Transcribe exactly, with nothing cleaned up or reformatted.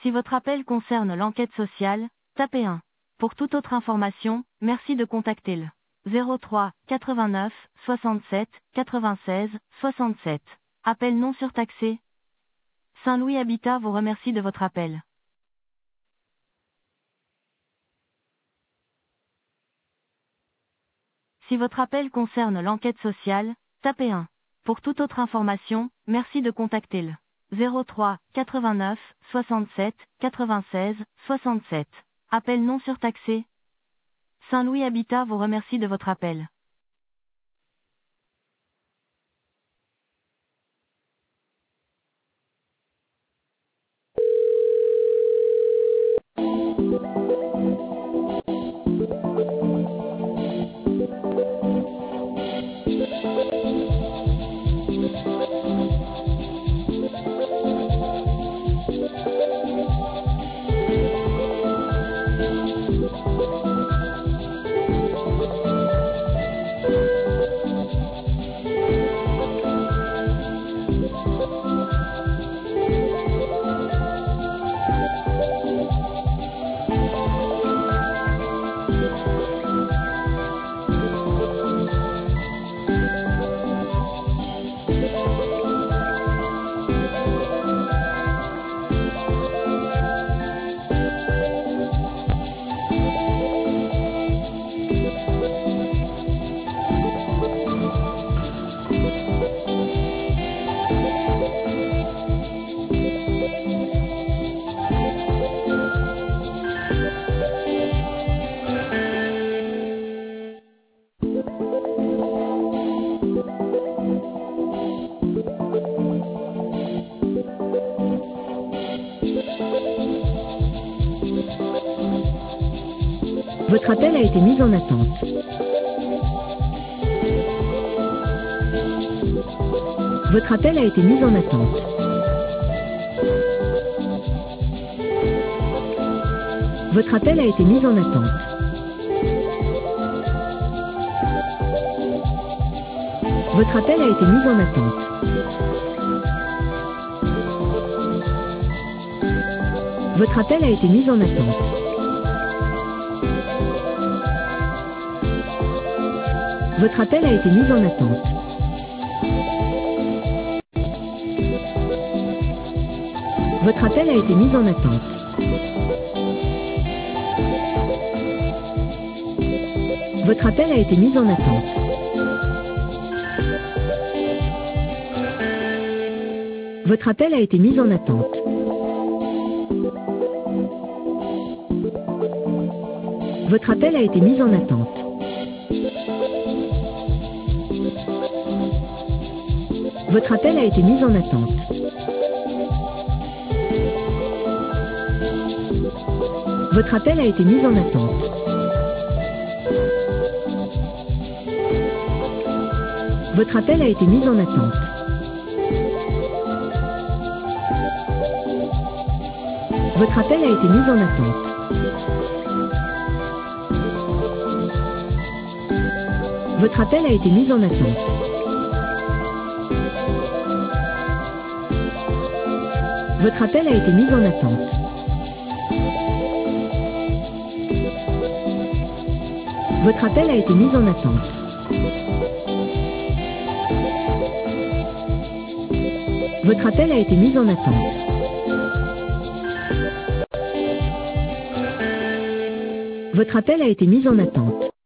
Si votre appel concerne l'enquête sociale, tapez un. Pour toute autre information, merci de contacter le zéro trois quatre-vingt-neuf soixante-sept quatre-vingt-seize soixante-sept. Appel non surtaxé. Saint-Louis Habitat vous remercie de votre appel. Si votre appel concerne l'enquête sociale, tapez un. Pour toute autre information, merci de contacter le zéro trois quatre-vingt-neuf soixante-sept quatre-vingt-seize soixante-sept. Appel non surtaxé. Saint-Louis Habitat vous remercie de votre appel. Votre appel a été mis en attente. Votre appel a été mis en attente. Votre appel a été mis en attente. Votre appel a été mis en attente. Votre appel a été mis en attente. Votre appel a été mis en attente. Votre appel a été mis en attente. Votre appel a été mis en attente. Votre appel a été mis en attente. Votre appel a été mis en attente. Votre appel a été mis en attente. Votre appel a été mis en attente. Votre appel a été mis en attente. Votre appel a été mis en attente. Votre appel a été mis en attente. Votre appel a été mis en attente. Votre appel a été mis en attente. Votre appel a été mis en attente. Votre appel a été mis en attente.